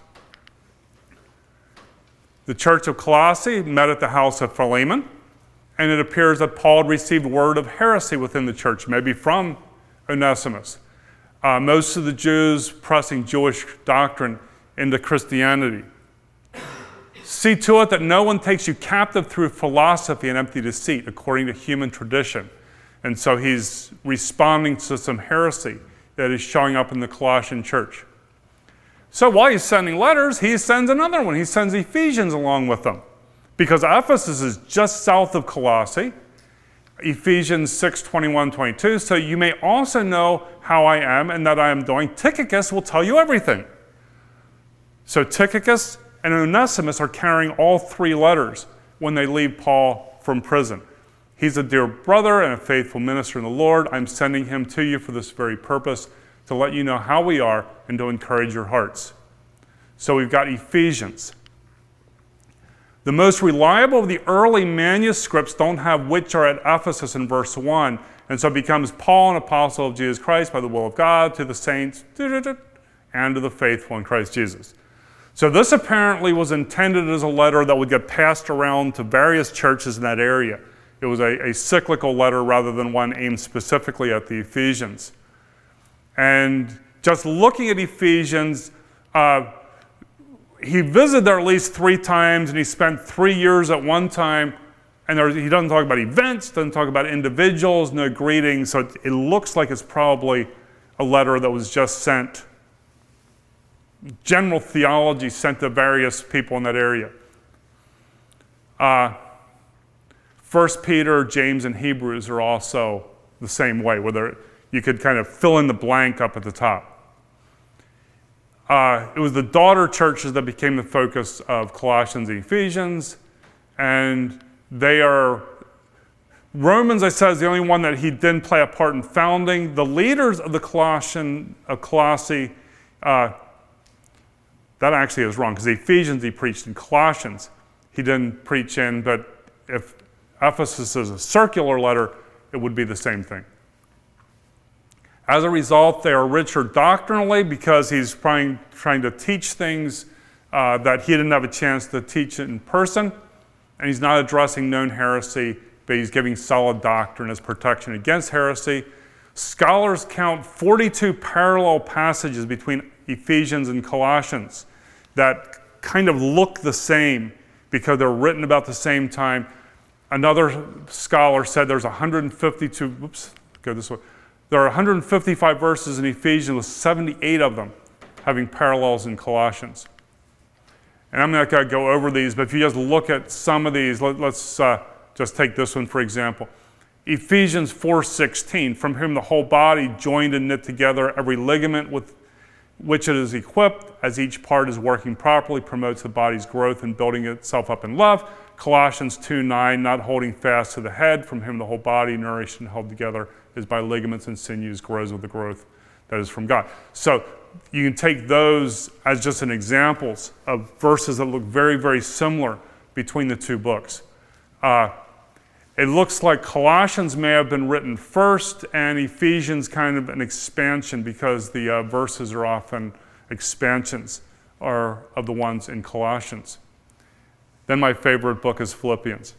The church of Colossae met at the house of Philemon, and it appears that Paul had received word of heresy within the church, maybe from Onesimus. Uh, most of the Jews pressing Jewish doctrine into Christianity. See to it that no one takes you captive through philosophy and empty deceit, according to human tradition. And so he's responding to some heresy that is showing up in the Colossian church. So while he's sending letters, he sends another one. He sends Ephesians along with them. Because Ephesus is just south of Colossae, Ephesians six, twenty-one, twenty-two, so you may also know how I am and that I am doing. Tychicus will tell you everything. So Tychicus and Onesimus are carrying all three letters when they leave Paul from prison. He's a dear brother and a faithful minister in the Lord. I'm sending him to you for this very purpose, to let you know how we are and to encourage your hearts. So we've got Ephesians. The most reliable of the early manuscripts don't have which are at Ephesus in verse one, and so it becomes Paul, an apostle of Jesus Christ by the will of God, to the saints, and to the faithful in Christ Jesus. So this apparently was intended as a letter that would get passed around to various churches in that area. It was a, a cyclical letter rather than one aimed specifically at the Ephesians. And just looking at Ephesians, uh, he visited there at least three times, and he spent three years at one time. And there, he doesn't talk about events, doesn't talk about individuals, no greetings. So it, it looks like it's probably a letter that was just sent, general theology sent to various people in that area. Uh, First Peter, James, and Hebrews are also the same way, where you could kind of fill in the blank up at the top. Uh, it was the daughter churches that became the focus of Colossians and Ephesians, and they are, Romans, I said, is the only one that he didn't play a part in founding. The leaders of the Colossian, of Colossae, uh, that actually is wrong, because Ephesians he preached in, Colossians he didn't preach in, but if Ephesus is a circular letter, it would be the same thing. As a result, they are richer doctrinally because he's trying, trying to teach things uh, that he didn't have a chance to teach in person, and he's not addressing known heresy, but he's giving solid doctrine as protection against heresy. Scholars count forty-two parallel passages between Ephesians and Colossians that kind of look the same because they're written about the same time. Another scholar said there's one hundred fifty-two, whoops, go this way. There are one hundred fifty-five verses in Ephesians with seventy-eight of them having parallels in Colossians. And I'm not going to go over these, but if you just look at some of these, let, let's uh, just take this one for example. Ephesians four sixteen, from whom the whole body joined and knit together, every ligament with which it is equipped, as each part is working properly, promotes the body's growth and building itself up in love. Colossians two nine, not holding fast to the head, from whom the whole body, nourished and held together, is by ligaments and sinews, grows with the growth that is from God. So you can take those as just an examples of verses that look very, very similar between the two books. Uh, it looks like Colossians may have been written first, and Ephesians kind of an expansion, because the uh, verses are often expansions are of the ones in Colossians. Then my favorite book is Philippians.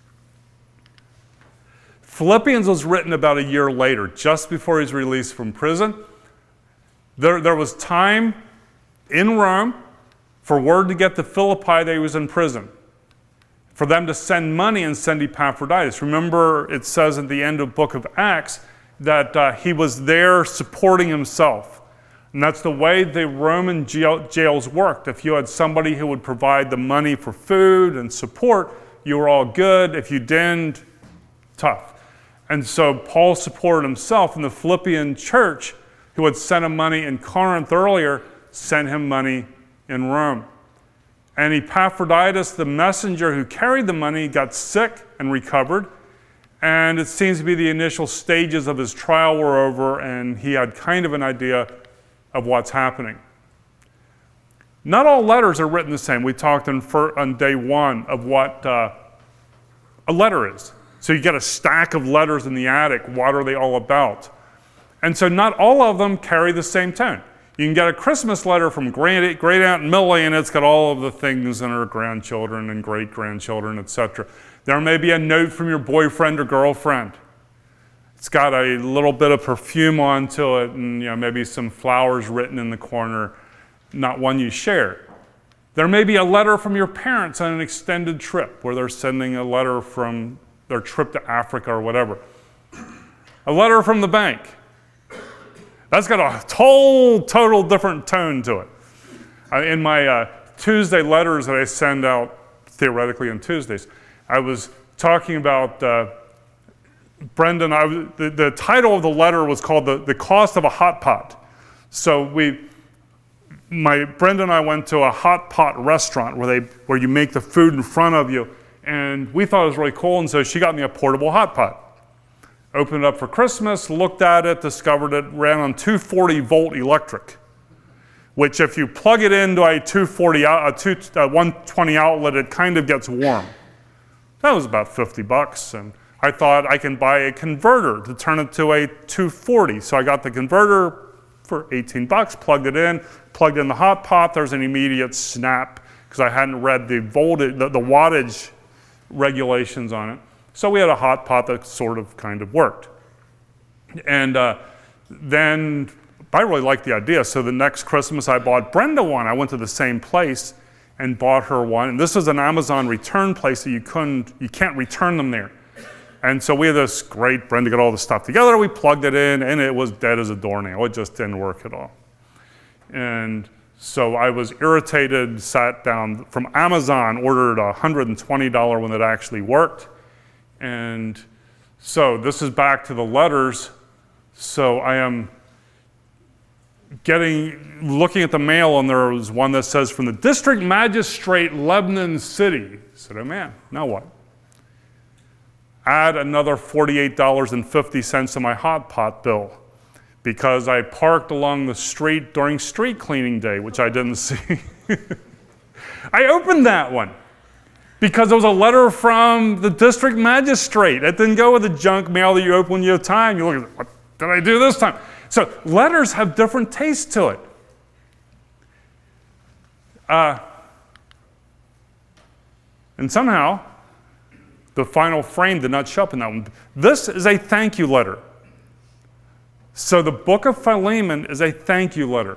Philippians was written about a year later, just before he's released from prison. There, there was time in Rome for word to get to Philippi that he was in prison, for them to send money and send Epaphroditus. Remember, it says at the end of the book of Acts that uh, he was there supporting himself. And that's the way the Roman jail, jails worked. If you had somebody who would provide the money for food and support, you were all good. If you didn't, tough. And so Paul supported himself, and the Philippian church, who had sent him money in Corinth earlier, sent him money in Rome. And Epaphroditus, the messenger who carried the money, got sick and recovered. And it seems to be the initial stages of his trial were over, and he had kind of an idea of what's happening. Not all letters are written the same. We talked on, on day one of what uh, a letter is. So you get a stack of letters in the attic. What are they all about? And so not all of them carry the same tone. You can get a Christmas letter from great, great Aunt Millie, and it's got all of the things in her grandchildren and great-grandchildren, et cetera. There may be a note from your boyfriend or girlfriend. It's got a little bit of perfume onto it, and you know, maybe some flowers written in the corner, not one you share. There may be a letter from your parents on an extended trip, where they're sending a letter from their trip to Africa or whatever. A letter from the bank. That's got a whole total different tone to it. Uh, in my uh, Tuesday letters that I send out, theoretically on Tuesdays, I was talking about uh, Brendan. I was, the, the title of the letter was called the, the Cost of a Hot Pot. So we, my Brenda and I went to a hot pot restaurant where they where you make the food in front of you, and we thought it was really cool, and so she got me a portable hot pot. Opened it up for Christmas, looked at it, discovered it ran on two forty volt electric, which if you plug it into a two forty, a two, a one twenty outlet, it kind of gets warm. That was about fifty bucks, and I thought I can buy a converter to turn it to a two forty. So I got the converter for eighteen bucks, plugged it in, plugged in the hot pot. There's an immediate snap because I hadn't read the voltage, the, the wattage regulations on it. So we had a hot pot that sort of kind of worked. And uh, then I really liked the idea. So the next Christmas I bought Brenda one. I went to the same place and bought her one. And this was an Amazon return place that you couldn't, you can't return them there. And so we had this great, Brenda got all the stuff together, we plugged it in, and it was dead as a doornail. It just didn't work at all. And so I was irritated, sat down from Amazon, ordered a one hundred twenty dollars one that actually worked. And so this is back to the letters. So I am getting, looking at the mail, and there was one that says, from the District Magistrate, Lebanon City. I said, oh man, now what? Add another forty-eight dollars and fifty cents to my hot pot bill because I parked along the street during street cleaning day, which I didn't see. I opened that one because there was a letter from the district magistrate. It didn't go with the junk mail that you open when you have time. You look at it, what did I do this time? So letters have different tastes to it. Uh, and somehow, the final frame did not show up in that one. This is a thank you letter. So the book of Philemon is a thank you letter.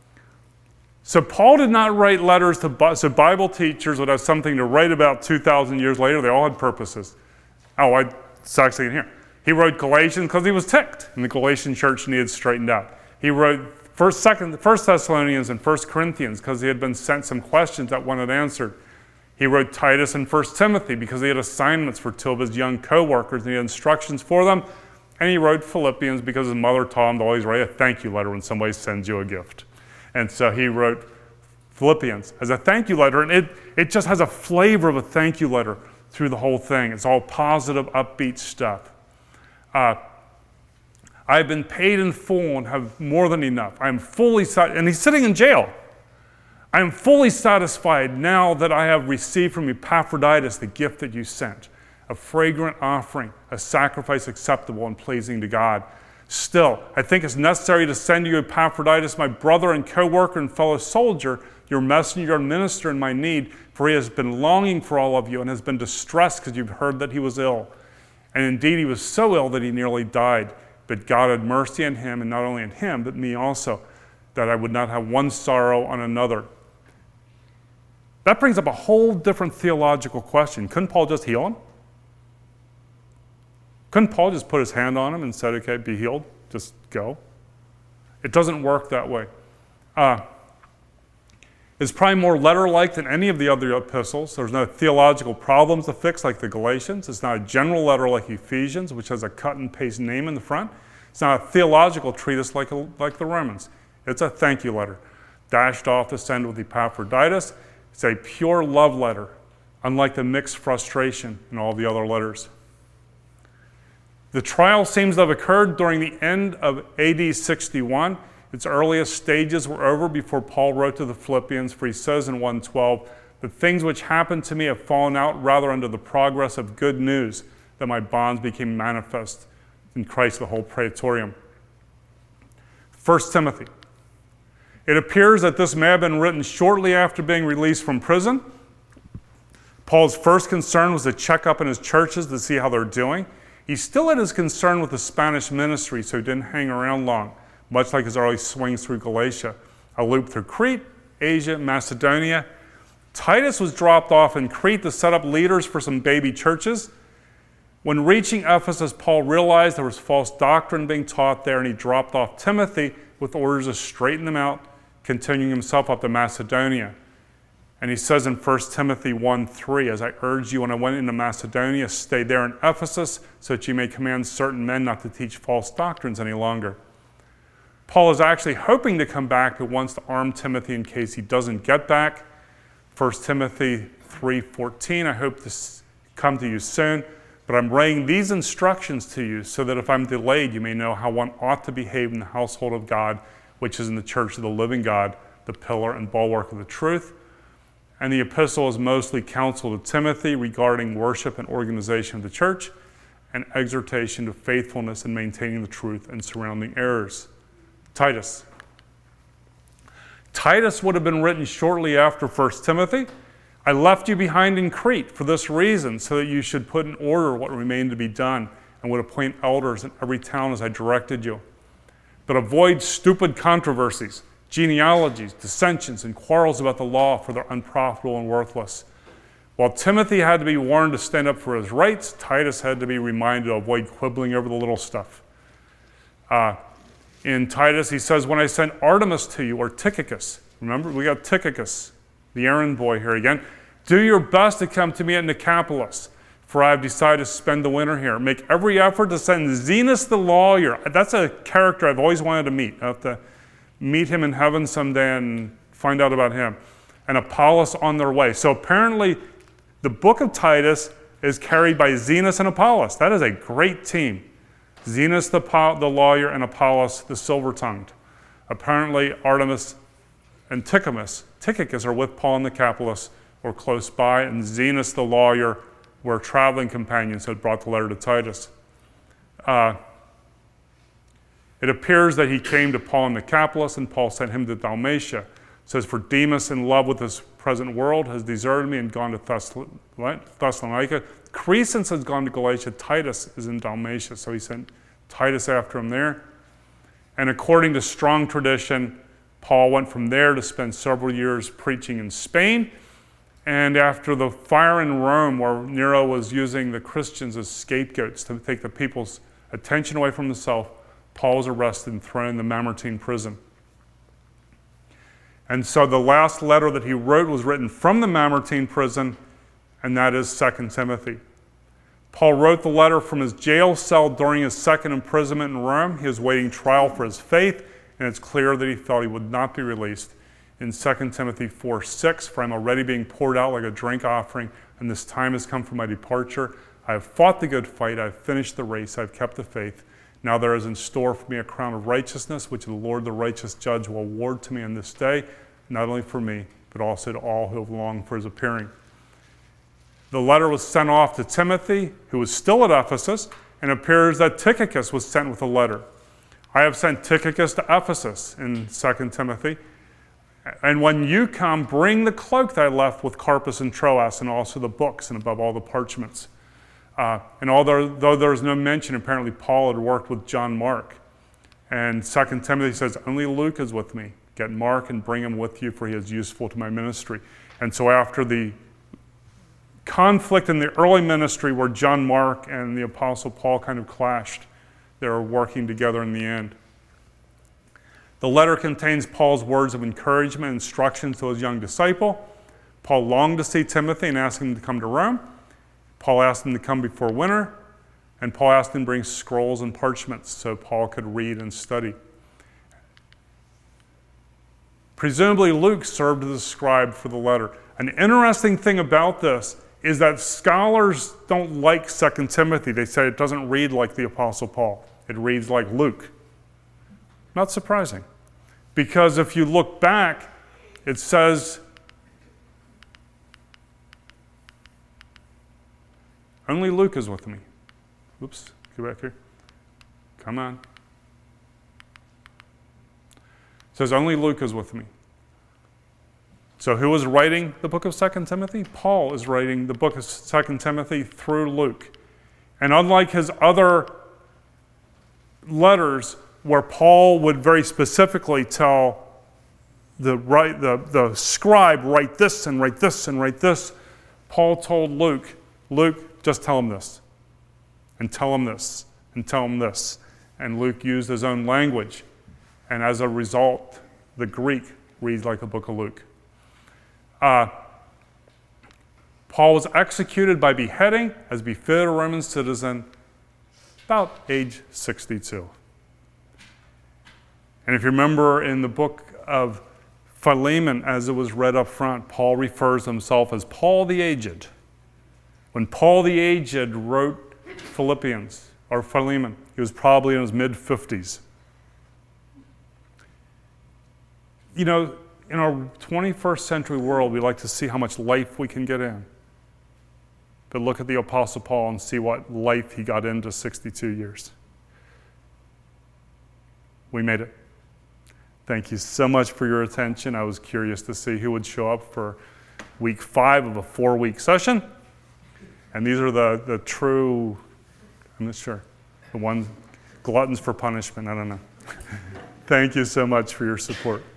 So Paul did not write letters to, so Bible teachers would have something to write about two thousand years later. They all had purposes. Oh, I, it's actually in here. He wrote Galatians because he was ticked, and the Galatian church needed straightened out. He wrote First, Second, First Thessalonians and First Corinthians because he had been sent some questions that wanted answered. He wrote Titus and First Timothy because he had assignments for two of his young co-workers and he had instructions for them. And he wrote Philippians because his mother taught him to always write a thank you letter when somebody sends you a gift. And so he wrote Philippians as a thank you letter, and it, it just has a flavor of a thank you letter through the whole thing. It's all positive, upbeat stuff. Uh, I've been paid in full and have more than enough. I'm fully, and he's sitting in jail. I am fully satisfied now that I have received from Epaphroditus the gift that you sent, a fragrant offering, a sacrifice acceptable and pleasing to God. Still, I think it's necessary to send you Epaphroditus, my brother and co-worker and fellow soldier, your messenger and minister in my need, for he has been longing for all of you and has been distressed because you've heard that he was ill. And indeed, he was so ill that he nearly died. But God had mercy on him, and not only on him, but me also, that I would not have one sorrow on another. That brings up a whole different theological question. Couldn't Paul just heal him? Couldn't Paul just put his hand on him and said, okay, be healed, just go? It doesn't work that way. Uh, it's probably more letter-like than any of the other epistles. There's no theological problems to fix like the Galatians. It's not a general letter like Ephesians, which has a cut-and-paste name in the front. It's not a theological treatise like, a, like the Romans. It's a thank you letter, dashed off to send with Epaphroditus. It's a pure love letter, unlike the mixed frustration in all the other letters. The trial seems to have occurred during the end of A D sixty-one. Its earliest stages were over before Paul wrote to the Philippians, for he says in one twelve, the things which happened to me have fallen out rather under the progress of good news, that my bonds became manifest in Christ the whole praetorium. First Timothy. It appears that this may have been written shortly after being released from prison. Paul's first concern was to check up in his churches to see how they're doing. He still had his concern with the Spanish ministry, so he didn't hang around long, much like his early swings through Galatia. A loop through Crete, Asia, Macedonia. Titus was dropped off in Crete to set up leaders for some baby churches. When reaching Ephesus, Paul realized there was false doctrine being taught there, and he dropped off Timothy with orders to straighten them out, continuing himself up to Macedonia. And he says in First Timothy one three, as I urged you when I went into Macedonia, stay there in Ephesus so that you may command certain men not to teach false doctrines any longer. Paul is actually hoping to come back, but wants to arm Timothy in case he doesn't get back. First Timothy three fourteen, I hope to come to you soon, but I'm writing these instructions to you so that if I'm delayed, you may know how one ought to behave in the household of God, which is in the church of the living God, the pillar and bulwark of the truth. And the epistle is mostly counsel to Timothy regarding worship and organization of the church, and exhortation to faithfulness in maintaining the truth and surrounding errors. Titus. Titus would have been written shortly after First Timothy. I left you behind in Crete for this reason, so that you should put in order what remained to be done, and would appoint elders in every town as I directed you. But avoid stupid controversies, genealogies, dissensions, and quarrels about the law, for they're unprofitable and worthless. While Timothy had to be warned to stand up for his rights, Titus had to be reminded to avoid quibbling over the little stuff. Uh, in Titus, he says, when I sent Artemas to you, or Tychicus, remember, we got Tychicus, the errand boy here again, do your best to come to me at Nicopolis, for I have decided to spend the winter here. Make every effort to send Zenas the lawyer. That's a character I've always wanted to meet. I have to meet him in heaven someday and find out about him. And Apollos on their way. So apparently the book of Titus is carried by Zenas and Apollos. That is a great team. Zenas the, the lawyer and Apollos the silver-tongued. Apparently Artemas and Tychicus, Tychicus are with Paul and Nicopolis or close by, and Zenas the lawyer were traveling companions who had brought the letter to Titus. Uh, It appears that he came to Paul in Nicopolis, and Paul sent him to Dalmatia. It says, for Demas, in love with this present world, has deserted me and gone to Thessalonica. Crescens has gone to Galatia. Titus is in Dalmatia, so he sent Titus after him there. And according to strong tradition, Paul went from there to spend several years preaching in Spain. And after the fire in Rome, where Nero was using the Christians as scapegoats to take the people's attention away from himself, Paul was arrested and thrown in the Mamertine prison. And so the last letter that he wrote was written from the Mamertine prison, and that is Second Timothy. Paul wrote the letter from his jail cell during his second imprisonment in Rome. He was waiting trial for his faith, and it's clear that he felt he would not be released. In Second Timothy four six, for I am already being poured out like a drink offering, and this time has come for my departure. I have fought the good fight, I have finished the race, I have kept the faith. Now there is in store for me a crown of righteousness, which the Lord, the righteous judge, will award to me on this day, not only for me, but also to all who have longed for his appearing. The letter was sent off to Timothy, who was still at Ephesus, and it appears that Tychicus was sent with a letter. I have sent Tychicus to Ephesus in Second Timothy. And when you come, bring the cloak that I left with Carpus and Troas, and also the books, and above all the parchments. Uh, and although though there is no mention, apparently Paul had worked with John Mark. And Second Timothy says, only Luke is with me. Get Mark and bring him with you, for he is useful to my ministry. And so after the conflict in the early ministry where John Mark and the Apostle Paul kind of clashed, they were working together in the end. The letter contains Paul's words of encouragement and instructions to his young disciple. Paul longed to see Timothy and asked him to come to Rome. Paul asked him to come before winter, and Paul asked him to bring scrolls and parchments so Paul could read and study. Presumably Luke served as a scribe for the letter. An interesting thing about this is that scholars don't like Second Timothy. They say it doesn't read like the Apostle Paul. It reads like Luke. Not surprising, because if you look back, it says, only Luke is with me. Oops, go back here. Come on. says, only Luke is with me. So who is writing the book of Second Timothy? Paul is writing the book of Second Timothy through Luke. And unlike his other letters where Paul would very specifically tell the, write, the, the scribe, write this and write this and write this, Paul told Luke, Luke, just tell him this, and tell him this, and tell him this. And Luke used his own language. And as a result, the Greek reads like the book of Luke. Uh, Paul was executed by beheading as befitted a Roman citizen about age sixty-two. And if you remember in the book of Philemon, as it was read up front, Paul refers to himself as Paul the Aged. When Paul the Aged wrote Philippians, or Philemon, he was probably in his mid-fifties. You know, in our twenty-first century world, we like to see how much life we can get in. But look at the Apostle Paul and see what life he got into sixty-two years. We made it. Thank you so much for your attention. I was curious to see who would show up for week five of a four-week session. And these are the, the true, I'm not sure, the ones, gluttons for punishment, I don't know. Thank you so much for your support.